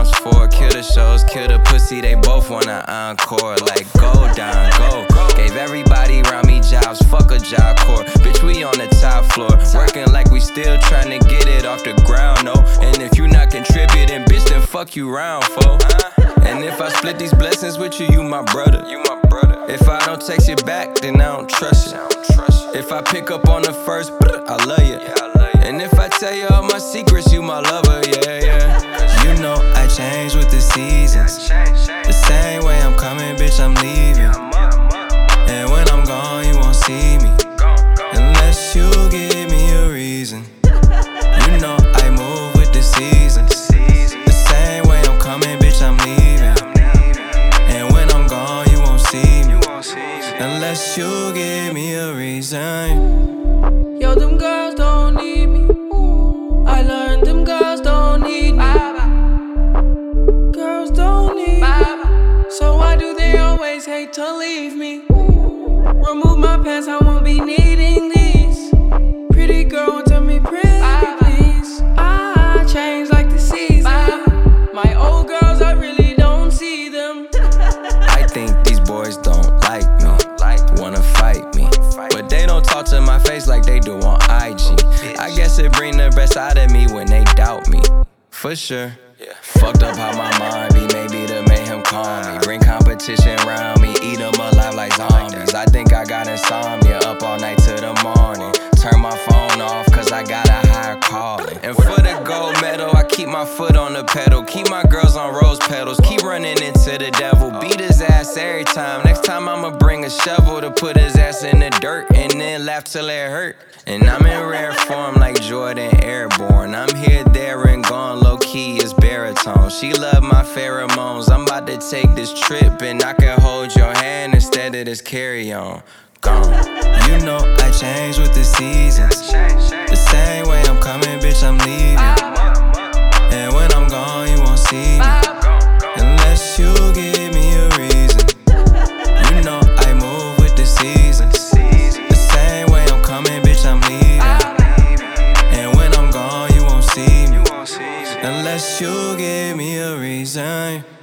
times 4. Kill the shows, kill the pussy, they both wanna encore. Like go down, go. Gave everybody around me jobs, fuck a job corps. Bitch, we on the top floor, working like we still trying to get it off the ground, no. And if you not contributing, bitch, then fuck you round, fo. And if I split these blessings with you, you my brother. If I don't text you back, then I don't trust you. If I pick up on the first, I love you. And if I tell you all my secrets, you my lover, yeah. You know I change with the seasons. The same way I'm coming, bitch, I'm leaving. And when I'm gone, you won't see me unless you give me a reason. You know I move with the seasons. The same way I'm coming, bitch, I'm leaving. And when I'm gone, you won't see me unless you give me a reason. Yo, them girls don't need me. I learned them girls don't need me. Girls don't need me. So why do they always hate to leave me? Remove my pants, I won't be needing these. Pretty girl, won't tell me pretty, please. I change like the season. My old girls, I really don't see them. I think these boys don't like me, wanna fight me, but they don't talk to my face like they do on IG. I guess it bring the best out of me when they doubt me, for sure. Fucked up how my mind be, maybe to make him calm me. Bring competition around me, eat them alive like zombies. I think I got insomnia, up all night till the morning. Turn my phone off cause I got a higher calling. And for the gold medal, I keep my foot on the pedal. Keep my girls on rose petals, keep running into the devil. Beat his ass every time, next time I'ma bring a shovel to put his ass in the dirt. And then laugh till it hurt. And I'm in rare form like Jordan Airborne. I'm here, there, and gone, low-key is baritone. She love my pheromones. I'm about to take this trip and I can hold your hand instead of this carry-on. Gone. You know I change with the seasons. The same way I'm coming, bitch, I'm leaving. And when I'm gone, you won't see me unless you give me a reason. You know I move with the seasons. The same way I'm coming, bitch, I'm leaving. And when I'm gone, you won't see me unless you give me a reason.